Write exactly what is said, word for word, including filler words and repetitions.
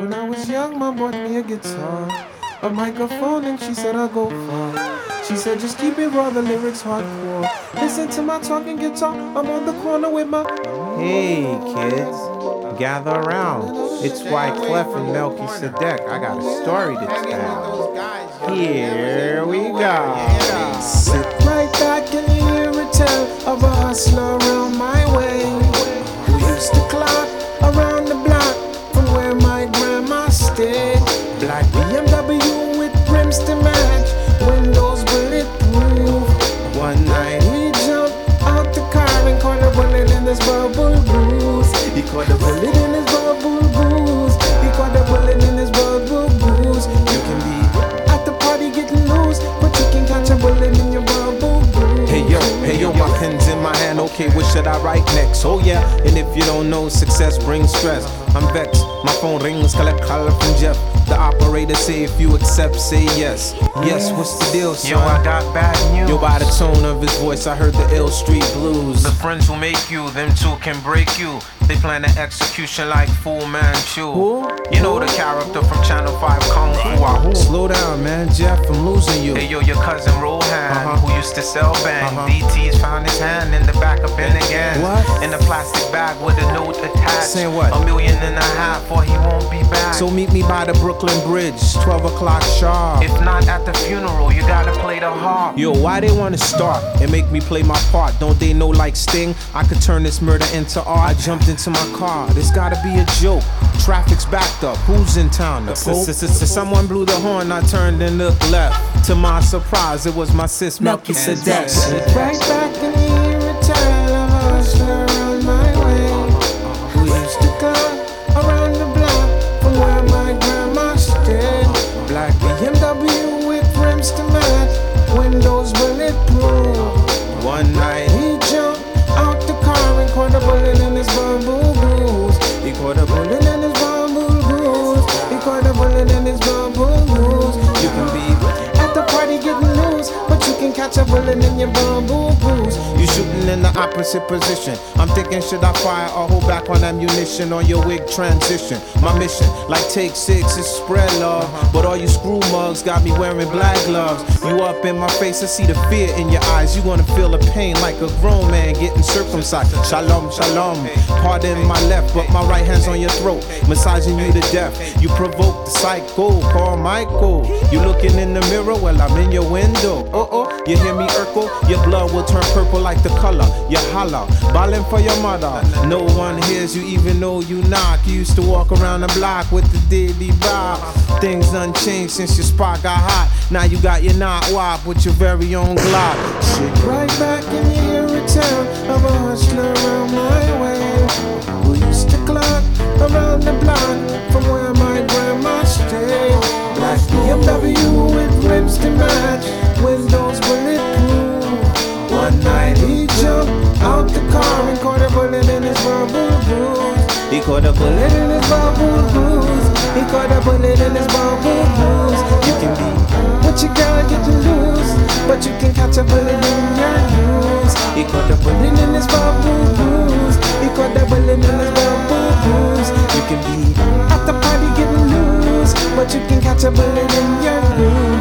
When I was young, mom bought me a guitar, a microphone, and she said I'll go far. She said just keep it raw, the lyrics hardcore. Listen to my talking guitar, I'm on the corner with my... Hey kids, gather around. It's Wyclef and Melchizedek. I got a story to tell. Here we go. Sit right back and hear a tale of a hustler around my way, who used to clock around the block from where my grandma stayed. Black B M W with rims to match, windows bulletproof. One night he jumped out the car and caught a bullet in his bubble bruise. He caught a bullet in his bubble bruise. He caught a bullet in his bubble bruise. You can be at the party getting loose, but you can catch a bullet in your bubble bruise. Hey yo, hey yo, my pen's in my hand. Okay, what should I write next? Oh yeah, and if you don't know, success brings stress. I'm vexed, my phone rings, collect call from Jeff. The operator say if you accept, say yes. Yes, what's the deal, son? Yo, I got bad news. Yo, by the tone of his voice, I heard the ill street blues. The friends who make you, them too can break you. They plan an execution like Fu Manchu. Who? You know the character from Channel five Kung Fu. Ah, slow down, man, Jeff, I'm losing you. Hey yo, your cousin Rohan, uh-huh. who used to sell bang. Uh-huh. D T's found his hand in the back of Ben again. What? In a plastic bag with a note attached. Saying what? A million and a half, or he won't be back. So meet me by the Brooklyn Bridge, twelve o'clock sharp. If not at the funeral, you gotta play the harp. Yo, why they wanna start and make me play my part? Don't they know like Sting, I could turn this murder into art? I jumped into my car, this gotta be a joke. Traffic's backed up, who's in town? The Pope? Someone blew the horn, I turned and looked left. To my surprise, it was my sis Melchizedek. Sit right back and hear a tale of a hustler around my way, who used to come around the block from where my grandma stayed. Black B M W with rims to match, windows bulletproof. One night he jumped out the car and caught a bullet in his bubble bruise. He caught a bullet in his bubble bruise. He caught a bullet in his bubble bruise. You can be at the party getting loose, but you can catch a bullet in your bubble bruise. You shooting in the opposite position. I'm thinking, should I fire or hold back on ammunition on your wig transition? My mission, like take six, is spread love. But all you screw mugs got me wearing black gloves. You up in my face, I see the fear in your eyes. You gonna feel the pain like a grown man getting circumcised. Shalom, shalom. Pardon my left, but my right hand's on your throat, massaging you to death. You provoke the psycho, call Michael. You looking in the mirror, well I'm in your window. Oh oh, you hear me Urkel? Your blood will turn purple like the color. You holler, ballin' for your mother. No one hears you even though you knock. You used to walk around the block with the diddy bob. Things unchanged since your spot got hot. Now you got your knot wop with your very own Glock. Sit right back and hear a tale of a hustler around my way, who used to clock around the block from where my grandma stayed. Black B M W with rims to match, windows bulletproof. One night he jumped out the car and caught a bullet in his bubble bruise. He caught a bullet in his bubble bruise. He caught a bullet in his bubble bruise. You can be with your girl getting loose, but you can catch a bullet in your news. He caught a bullet in his bubble bruise. He caught a bullet in his bubble bruise. You can be at the party getting loose, but you can catch a bullet in your news.